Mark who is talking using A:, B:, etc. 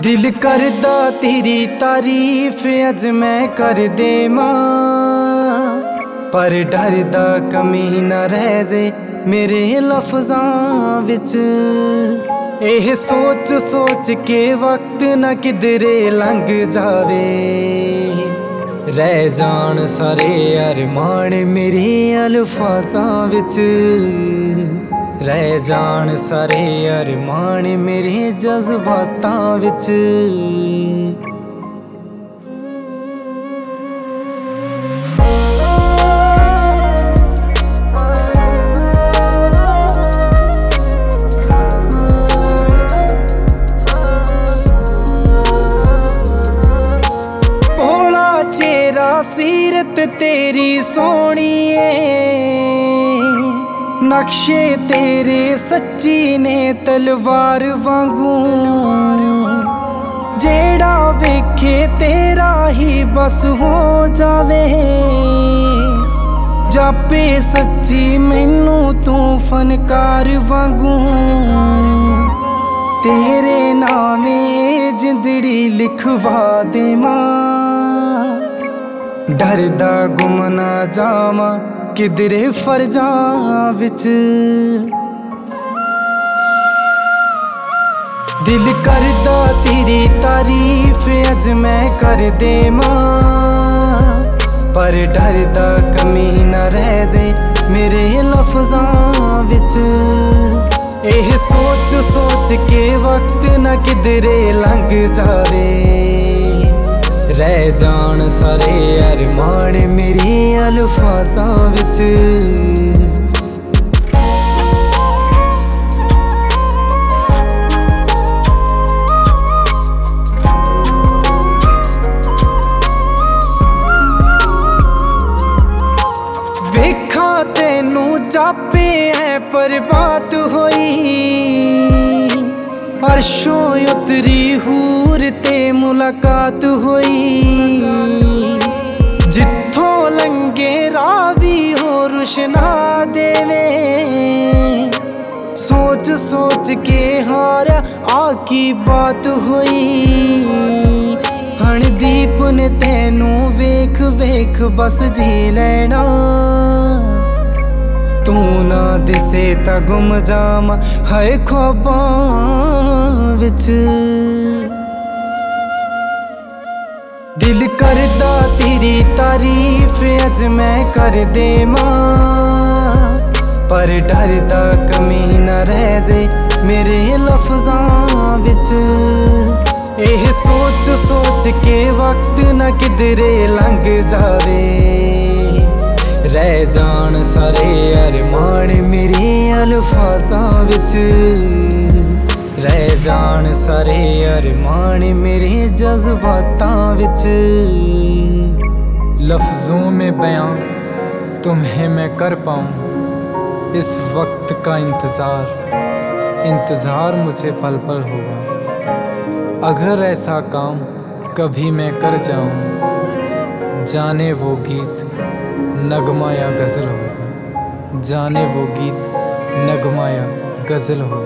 A: दिल करदा तेरी तारीफ अज मैं कर देवां, पर डरदा कमी न रह जे मेरे लफ्ज़ां विच। एह सोच सोच के वक्त न किधरे लंघ जावे, रह जान सारे अरमान मेरे अल्फाज़ां विच। रह जान सारे अरमान मेरे जज्बातां विच। भोला चेहरा सीरत तेरी सोहनी नक्शे तेरे सच्ची ने तलवार वांगू। जेड़ा वेखे तेरा ही बस हो जावे, जापे सच्ची मैनू तू फनकार वांगू। तेरे नामे जिंदड़ी लिखवा देवां, डरदा गुम ना जावां किधरे फर्जां विच। दिल करदा तेरी तारीफ अज मैं कर देवां, पर डरदा कमी न रह जे मेरे लफ्ज़ां विच। एह सोच सोच के वक्त न किधरे लंघ जावे, रह जान सारे अरमान मेरे अल्फाज़ां विच। वेखा तेनू जापे है पर बात होई, अर्शों उतरी हूर ते मुलाकात होई। जिथों लंगे रावी हो रुशना देवे, सोच सोच के हारा आकी बात होई। हणदीप ने तेनू वेख वेख बस जी लेना, तू ना दिसे ता गुम जावां हाय ख्वाबां विच। दिल करदा तेरी तारीफ अज मैं कर देवां, पर डरदा कमी न रह जे मेरे लफ्ज़ां विच। एह सोच सोच के वक्त न किधरे लंघ जावे, रह जान सारे अरमान मेरे अल्फाज़ां विच। रह जान सारे अरमान मेरे जज्बातां विच।
B: लफ्ज़ों में बयां तुम्हें मैं कर पाऊँ, इस वक्त का इंतज़ार मुझे पल पल होगा। अगर ऐसा काम कभी मैं कर जाऊँ, जाने वो गीत नगमा या गज़ल होगा। जाने वो गीत नगमा या गज़ल होगा।